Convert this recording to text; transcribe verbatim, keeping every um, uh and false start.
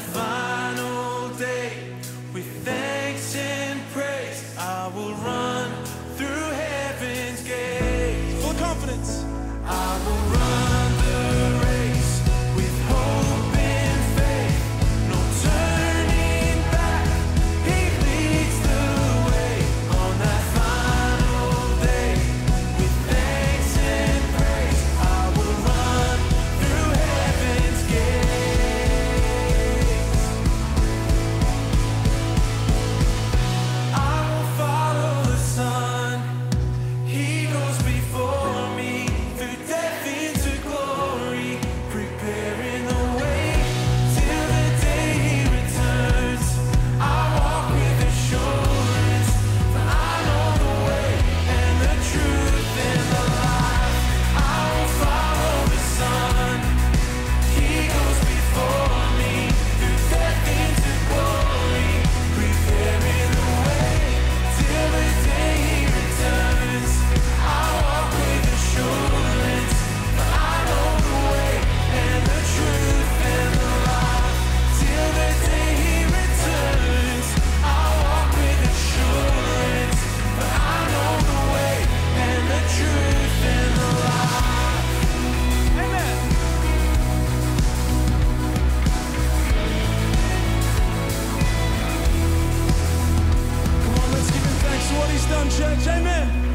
final day, with thanks and praise, I will run through heaven's gates. Full confidence. I will run the race with hope and faith. No turning back. He leads the way on that final day. With thanks and praise, I will run through heaven's gates. I will follow the Son. He goes before me through death into glory, preparing the way till the day He returns. I walk with assurance, for I know the way and the truth and the life. I will follow the Son. He goes before me through death into glory, preparing the way till the day He returns. I walk with assurance, for I know the way and the truth and the life. Till the day He returns, I walk with assurance, for I know the way and the truth and the life. Amen. Come on, let's give Him thanks for what He's done, church. Amen.